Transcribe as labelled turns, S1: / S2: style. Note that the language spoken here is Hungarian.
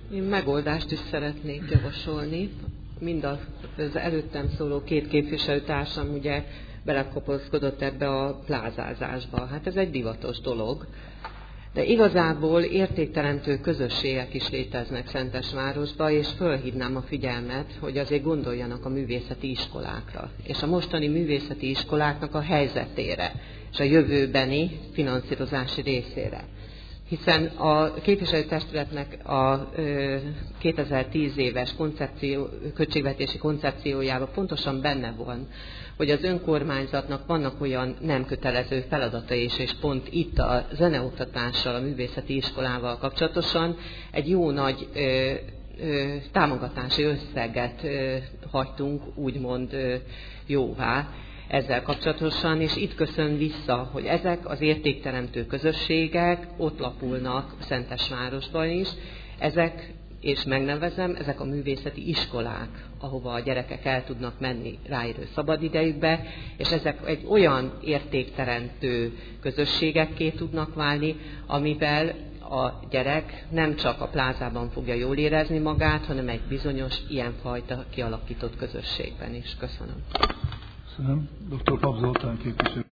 S1: Én megoldást is szeretnék javasolni. Mind az előttem szóló két képviselőtársam ugye belekapaszkodott ebbe a plázázásba. Hát ez egy divatos dolog. De igazából értékteremtő közösségek is léteznek Szentesvárosban, és fölhívnám a figyelmet, hogy azért gondoljanak a művészeti iskolákra, és a mostani művészeti iskoláknak a helyzetére, és a jövőbeni finanszírozási részére. Hiszen a képviselőtestületnek a 2010 éves költségvetési koncepciójában pontosan benne van, hogy az önkormányzatnak vannak olyan nem kötelező feladatai is, és pont itt a zeneoktatással, a művészeti iskolával kapcsolatosan egy jó nagy támogatási összeget hagytunk úgymond jóvá ezzel kapcsolatosan, és itt köszön vissza, hogy ezek az értékteremtő közösségek ott lapulnak Szentesvárosban is, ezek, és megnevezem, ezek a művészeti iskolák, ahova a gyerekek el tudnak menni ráérő szabadidejükbe, és ezek egy olyan értékteremtő közösségekké tudnak válni, amivel a gyerek nem csak a plázában fogja jól érezni magát, hanem egy bizonyos ilyenfajta kialakított közösségben is. Köszönöm.
S2: Köszönöm. Dr. Pap Zoltán képviselő.